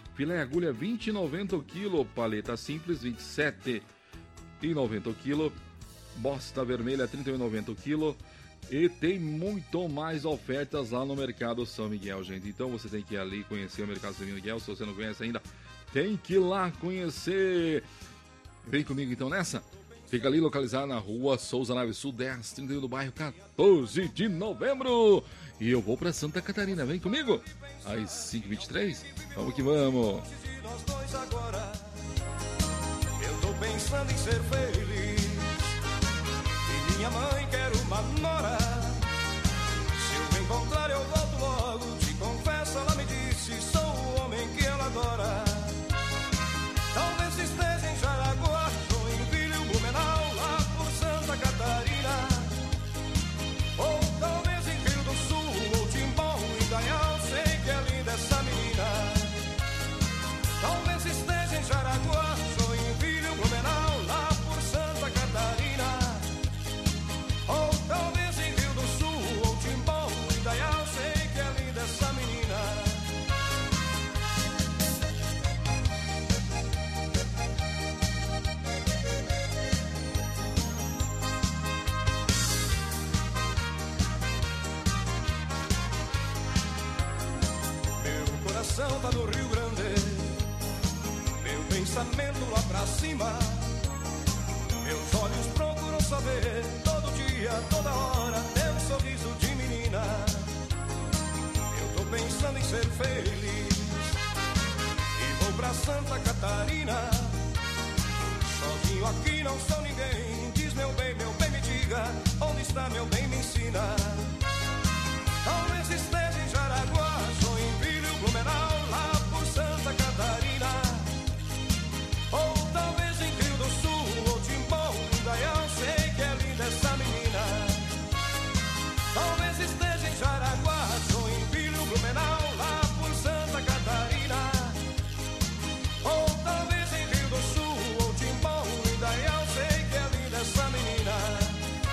S8: Filé agulha vinte e noventa o quilo, paleta simples vinte e sete e noventa o quilo, bosta vermelha trinta e um e noventa o quilo. E tem muito mais ofertas lá no Mercado São Miguel, gente. Então você tem que ir ali conhecer o Mercado São Miguel. Se você não conhece ainda, tem que ir lá conhecer. Vem comigo então nessa. Fica ali localizado na rua Souza Nave Sul dez trinta e um, do bairro quatorze de novembro. E eu vou pra Santa Catarina. Vem comigo. Às cinco e vinte e três. Vamos que vamos.
S2: Nós dois agora, eu tô pensando em ser feliz. E minha mãe quer uma nora. Se eu encontrar eu volto logo. Te confesso, ela me disse, sou o homem que ela adora. Talvez esteja em Jaraguá, Joinville, Blumenau, lá por Santa Catarina. Ou talvez em Rio do Sul, ou Timbó, Indaial, sei que é linda essa menina. Talvez esteja em Jaraguá, Joinville, Blumenau, lá por Santa Catarina. Ou talvez em Rio do Sul, ou Timbó, Indaial, sei que é linda essa menina. Meu coração tá no Rio Grande, meu pensamento lá pra cima. Meus olhos procuram saber todo dia, toda hora, teu sorriso de menina. Eu tô pensando em ser feliz e vou pra Santa Catarina. Sozinho aqui não sou ninguém. Diz meu bem, meu bem, me diga, onde está meu bem, me ensina. Talvez esteja em Jaraguá, Joinville, Blumenau, lá por Santa Catarina. Ou talvez em Rio do Sul, ou Timbó, Indaial, sei que é linda essa menina. Talvez esteja em Jaraguá, Joinville, Blumenau, lá por Santa Catarina. Ou talvez em Rio do Sul, ou Timbó, Indaial, sei que é linda essa menina.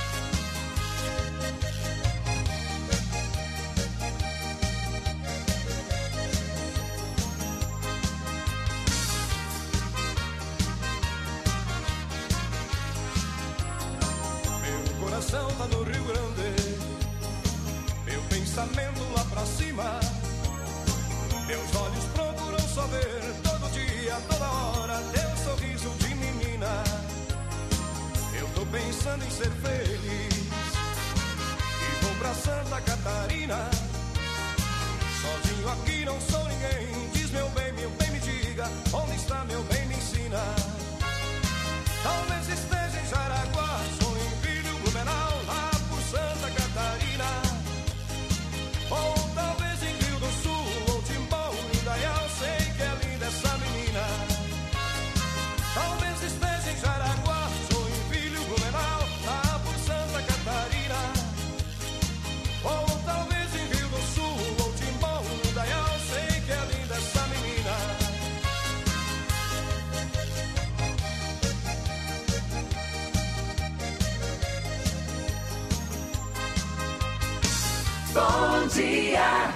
S2: Meu coração tá no Rio Grande, meu pensamento lá pra cima. Meus olhos procuram só ver todo dia, toda hora, teu sorriso de menina. Eu tô pensando em ser feliz e vou pra Santa Catarina. Sozinho aqui não sou ninguém. Diz meu bem, meu bem, me diga, onde está meu bem, me ensina. Talvez esteja em Jaraguá, Joinville, Blumenau, lá por Santa Catarina. Ou talvez em Rio do Sul, ou Timbó, Indaial, sei que é linda essa menina. Talvez esteja em Jaraguá, Joinville, Blumenau, lá por Santa Catarina. Ou talvez em Rio do Sul, ou Timbó, Indaial, sei que é linda essa menina.
S5: Bom dia.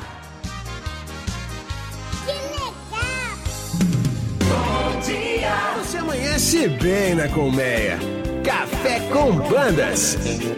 S5: Que legal. Bom dia.
S9: Você amanhece bem na colmeia. Café com Bandas.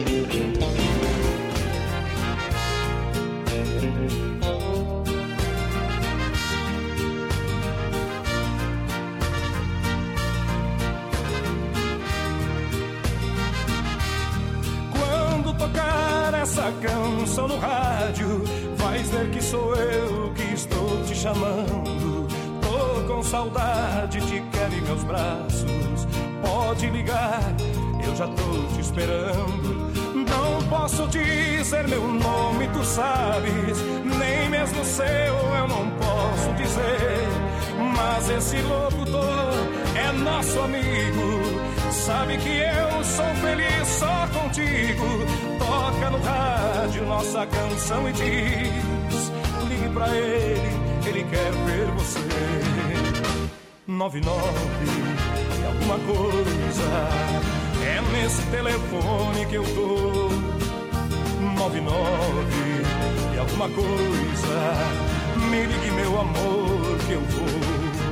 S2: Quando tocar essa canção no rádio, vais ver que sou eu que estou te chamando. Tô com saudade, te quero em meus braços. Pode ligar, eu já tô te esperando. Não posso dizer meu nome, tu sabes, nem mesmo seu eu não posso dizer. Mas esse locutor é nosso amigo, sabe que eu sou feliz só contigo. Toca no rádio nossa canção e diz, ligue pra ele, ele quer ver você. Nove nove e alguma coisa, é nesse telefone que eu tô. Nove nove e alguma coisa, me ligue meu amor que eu vou.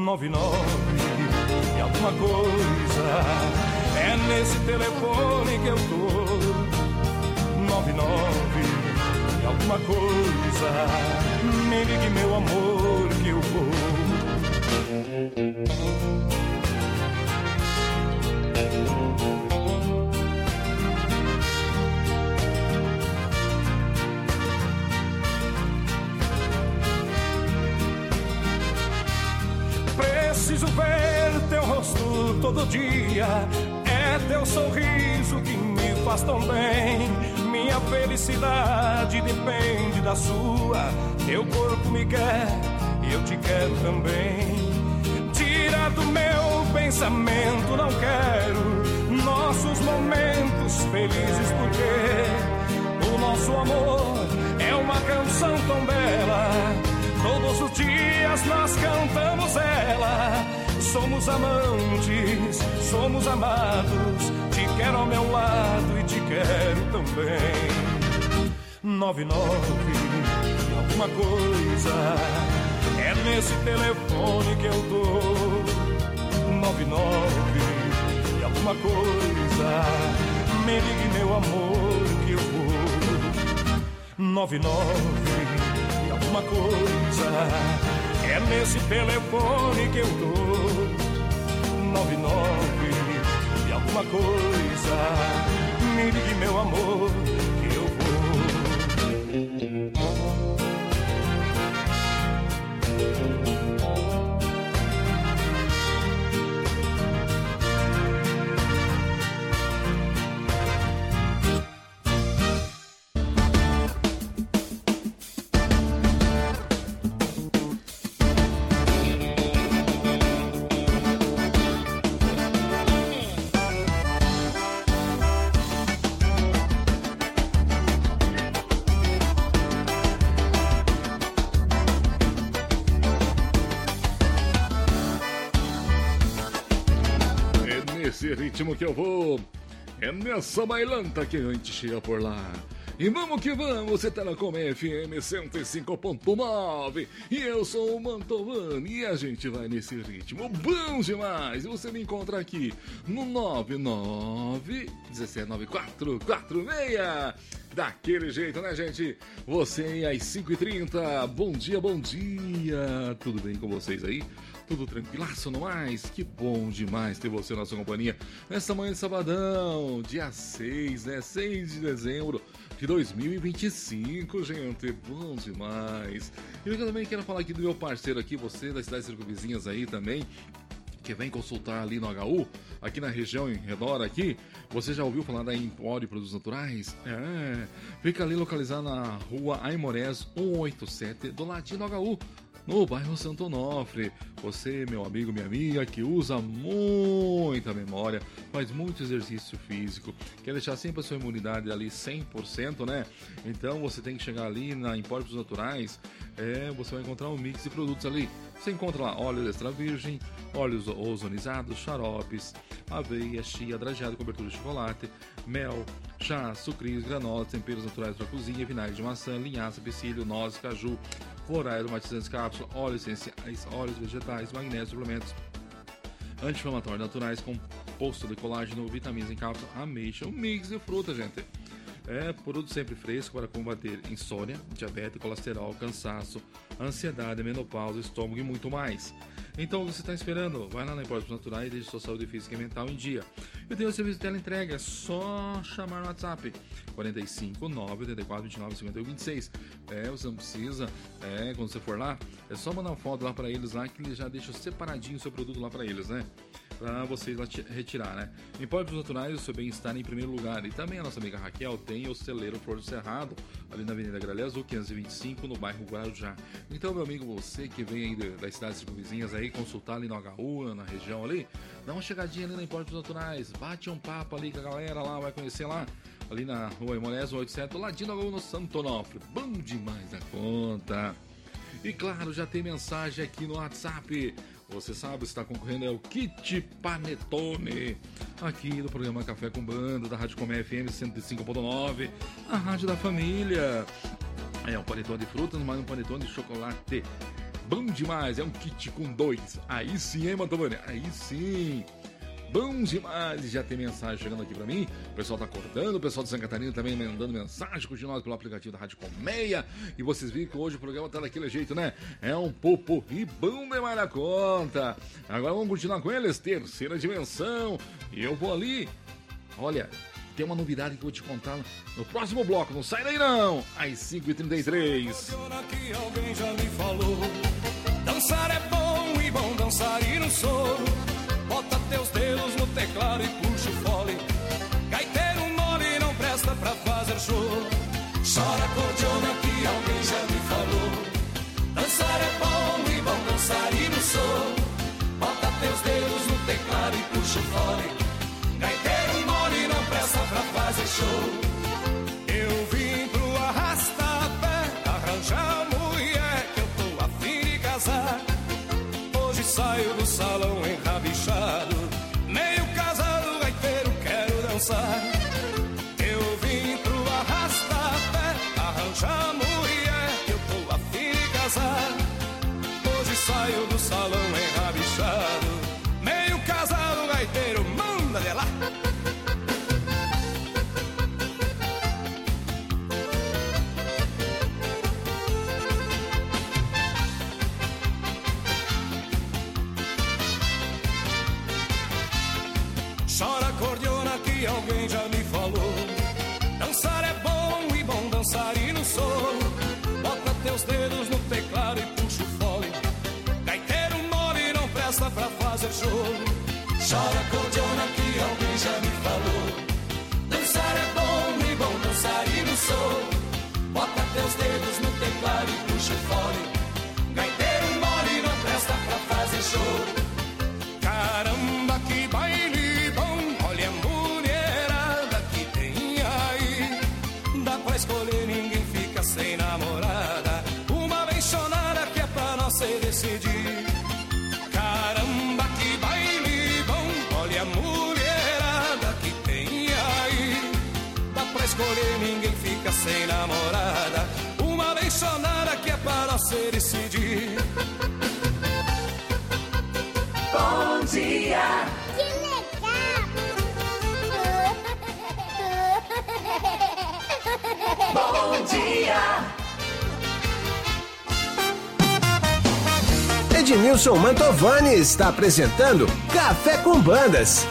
S11: nove nove e alguma coisa. É nesse telefone que eu tô. Nove nove e alguma coisa. Me ligue, meu amor, que eu vou. Preciso ver teu rosto todo dia. É teu sorriso que me faz tão bem. Minha felicidade depende da sua. Teu corpo me quer e eu te quero também. Tira do meu pensamento, não quero nossos momentos felizes, porque o nosso amor é uma canção tão bela. Todos os dias nós cantamos ela. Somos amantes, somos amados. Te quero ao meu lado e te quero também. Nove, nove, alguma coisa. É nesse telefone que eu tô. Nove, nove, alguma coisa. Me ligue, meu amor, que eu vou. Nove, nove. Alguma coisa, é nesse telefone que eu tô. Nove, nove, e alguma coisa. Me ligue, meu amor, que eu vou.
S8: Esse ritmo que eu vou, é nessa bailanta que a gente chega por lá. E vamos que vamos, você tá na Come F M cento e cinco ponto nove e eu sou o Mantovani e a gente vai nesse ritmo bom demais. E você me encontra aqui no nove nove um sete nove quatro quatro seis. Daquele jeito, né, gente? Você às cinco e trinta. Bom dia, bom dia. Tudo bem com vocês aí? Tudo tranquilaço, não mais? Que bom demais ter você na nossa companhia nessa manhã de sabadão, dia seis, né? seis de dezembro de dois mil e vinte e cinco, gente. Bom demais. E eu também quero falar aqui do meu parceiro aqui, você das cidades circunvizinhas aí também, que vem consultar ali no H U, aqui na região em redor aqui. Você já ouviu falar da Empório Produtos Naturais? É, fica ali localizado na rua Aimorés cento e oitenta e sete, do ladinho do H U, no bairro Santo Onofre. Você, meu amigo, minha amiga, que usa muita memória, faz muito exercício físico, quer deixar sempre a sua imunidade ali cem por cento, né? Então você tem que chegar ali na Empório Produtos Naturais, é, você vai encontrar um mix de produtos ali. Você encontra lá óleo extra virgem, óleos ozonizados, xaropes, aveia, chia, drageado, cobertura de chocolate, mel, chá, sucrilhos, granolas, temperos naturais para cozinha, vinagre de maçã, linhaça, psyllium, nozes, caju, florais, aromatizantes, cápsula, óleos essenciais, óleos vegetais, magnésio, suplementos anti-inflamatórios naturais, composto de colágeno, vitaminas em cápsula, ameixa, um mix de fruta, gente. É produto sempre fresco para combater insônia, diabetes, colesterol, cansaço, ansiedade, menopausa, estômago e muito mais. Então, o que você está esperando? Vai lá na Empório Produtos Naturais e deixe sua saúde física e mental em dia. Eu tenho o serviço de teleentrega, é só chamar no WhatsApp quarenta e cinco, nove, oitenta e quatro, vinte e nove, cinquenta e um, vinte e seis. É, você não precisa, é, quando você for lá, é só mandar uma foto lá para eles lá, que eles já deixam separadinho o seu produto lá para eles, né? Para vocês lá retirar, né? Empório Produtos Naturais, o seu bem-estar em primeiro lugar. E também a nossa amiga Raquel tem o celeiro Flor do Cerrado, ali na Avenida Gralha Azul, quinhentos e vinte e cinco, no bairro Guarujá. Então, meu amigo, você que vem aí das cidades circunvizinhas aí, consultar ali no H U, na região ali, dá uma chegadinha ali na Empório Produtos Naturais, bate um papo ali com a galera lá, vai conhecer lá, ali na rua Aimorés cento e oitenta e sete, ladinho do H U no Santo Onofre. Bom demais a conta. E claro, já tem mensagem aqui no WhatsApp. Você sabe, está concorrendo ao Kit Panetone, aqui do programa Café com Banda, da Rádio Come F M cento e cinco ponto nove, a rádio da família. É um panetone de frutas, mais um panetone de chocolate. Bom demais, é um kit com dois. Aí sim, hein, Mantovani? Aí sim. Bom demais. Já tem mensagem chegando aqui pra mim. O pessoal tá cortando. O pessoal de Santa Catarina também mandando mensagem. Continuando pelo aplicativo da Rádio Colmeia. E vocês viram que hoje o programa tá daquele jeito, né? É um poporri bom demais na conta. Agora vamos continuar com eles. Terceira dimensão. E eu vou ali. Olha, tem uma novidade que eu vou te contar no próximo bloco. Não sai daí não. Às cinco e trinta e três.
S11: Que alguém já me falou. Dançar é bom e bom dançarino sou. Bota teus dedos no teclado e puxa o fole. Gaiteiro mole não presta pra fazer show. Chora cordiona que alguém já me falou. Dançar é bom e bom dançarino sou. Bota teus dedos no teclado e puxa o fole. Gaiteiro mole não presta pra fazer show. Eu vim pro arrasta-pé arranjar mulher que eu tô a fim de casar. Hoje saio do salão enrabichado, meio casado, gaiteiro, quero dançar. Eu vim pro arrasta-pé arranjar mulher que eu tô a fim de casar. Hoje saio do salão enrabichado, meio casado, gaiteiro, manda de lá. Chora cordiona que alguém já me falou. Dançar é bom e bom dançarino sou. Bota teus dedos no teclado e puxa o fole. Gaiteiro mole não presta pra fazer show. Chora cordiona que alguém já me falou. Dançar é bom e bom dançarino sou. Bota teus dedos no teclado e puxa o fole. Gaiteiro mole não presta pra fazer show. Caramba, que baile! Pra escolher ninguém fica sem namorada. Uma benchonada que é pra nós se decidir. Caramba, que baile bom. Olha a mulherada que tem aí. Dá pra escolher ninguém fica sem namorada. Uma benchonada que é pra nós se decidir.
S5: Bom dia. Bom dia!
S9: Edmilson Mantovani está apresentando Café com Bandas.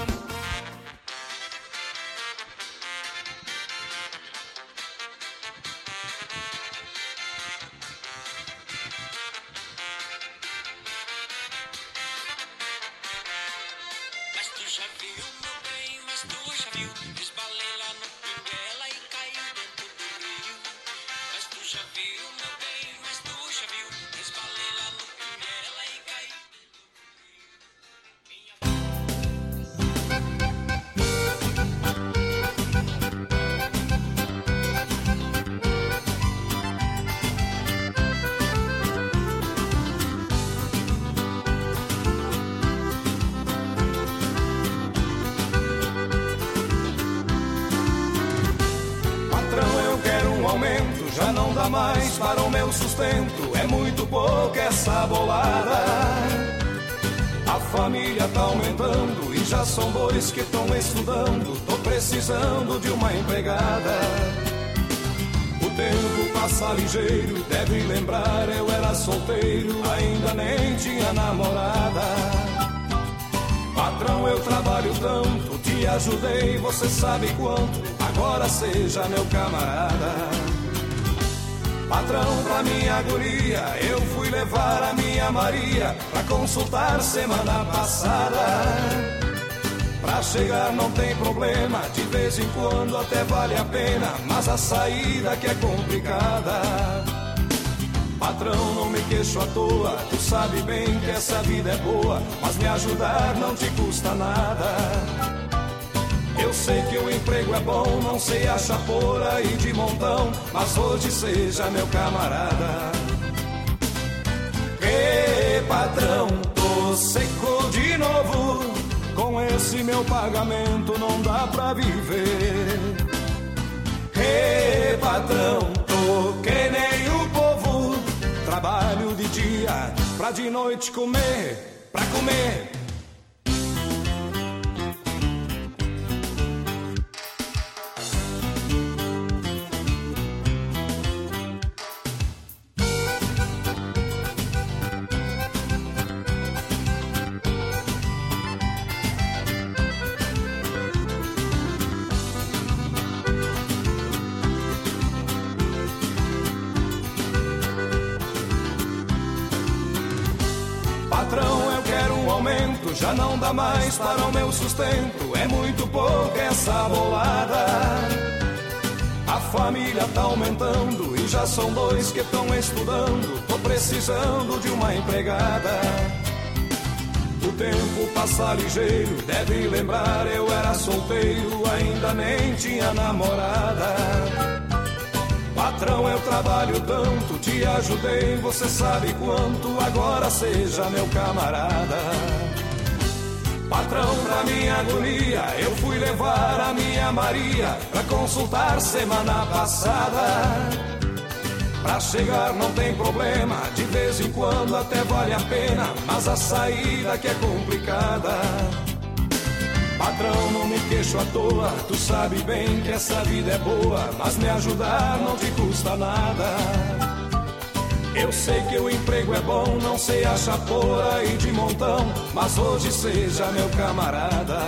S11: Para o meu sustento é muito pouco essa bolada. A família tá aumentando e já são dois que estão estudando. Tô precisando de uma empregada. O tempo passa ligeiro, deve lembrar, eu era solteiro, ainda nem tinha namorada. Patrão, eu trabalho tanto, te ajudei, você sabe quanto, agora seja meu camarada. Patrão, pra minha guria, eu fui levar a minha Maria pra consultar semana passada. Pra chegar não tem problema, de vez em quando até vale a pena, mas a saída que é complicada. Patrão, não me queixo à toa, tu sabe bem que essa vida é boa, mas me ajudar não te custa nada. Eu sei que o emprego é bom, não sei achar por aí de montão, mas hoje seja meu camarada. Ê, patrão, tô seco de novo, com esse meu pagamento não dá pra viver. Ê, patrão, tô que nem o povo, trabalho de dia, de noite comer, pra comer. Já não dá mais para o meu sustento, é muito pouco essa bolada. A família tá aumentando e já são dois que estão estudando. Tô precisando de uma empregada. O tempo passa ligeiro, deve lembrar, eu era solteiro, ainda nem tinha namorada. Patrão, eu trabalho tanto, te ajudei, você sabe quanto, agora seja meu camarada. Patrão, pra minha agonia, eu fui levar a minha Maria pra consultar semana passada. Pra chegar não tem problema, de vez em quando até vale a pena, mas a saída que é complicada. Patrão, não me queixo à toa, tu sabe bem que essa vida é boa, mas me ajudar não te custa nada. Eu sei que o emprego é bom, não sei achar por aí de montão, mas hoje seja meu camarada.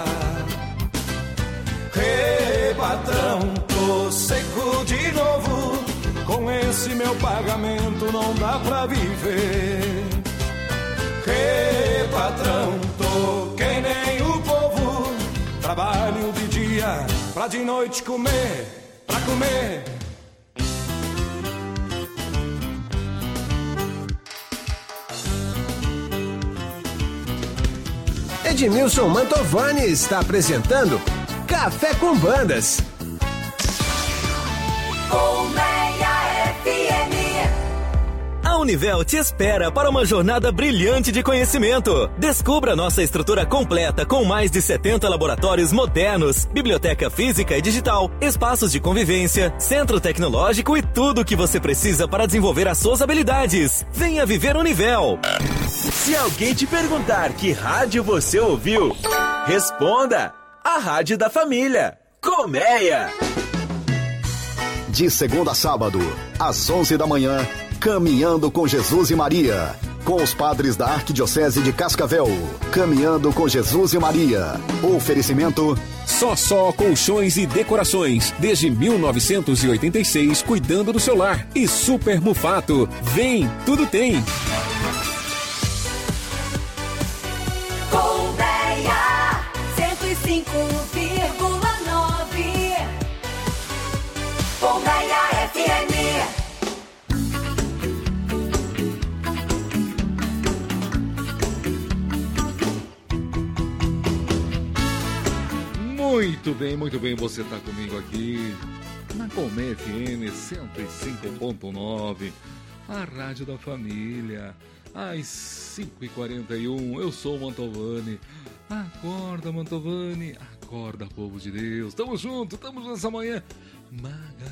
S11: Ei, patrão, tô seco de novo, com esse meu pagamento não dá pra viver. Ei, patrão, tô que nem o povo, trabalho de dia pra de noite comer, pra comer.
S9: Edmilson Mantovani está apresentando Café com Bandas.
S5: Colmeia F M.
S10: A Univel te espera para uma jornada brilhante de conhecimento. Descubra nossa estrutura completa com mais de setenta laboratórios modernos, biblioteca física e digital, espaços de convivência, centro tecnológico e tudo o que você precisa para desenvolver as suas habilidades. Venha viver Univel.
S12: Se alguém te perguntar que rádio você ouviu, responda: a Rádio da Família, Colmeia.
S4: De segunda a sábado, às onze da manhã, Caminhando com Jesus e Maria, com os padres da Arquidiocese de Cascavel. Caminhando com Jesus e Maria. Oferecimento
S13: Só Só Colchões e Decorações, desde mil novecentos e oitenta e seis, cuidando do seu lar. E Super Mufato, vem, tudo tem.
S5: Colmeia cento e cinco vírgula nove. Colmeia F M.
S8: Muito bem, muito bem, você está comigo aqui na Colmeia F M cento e cinco ponto nove, a Rádio da Família, às cinco e quarenta e um, eu sou o Mantovani. Acorda, Mantovani, acorda, povo de Deus, tamo junto, tamo nessa manhã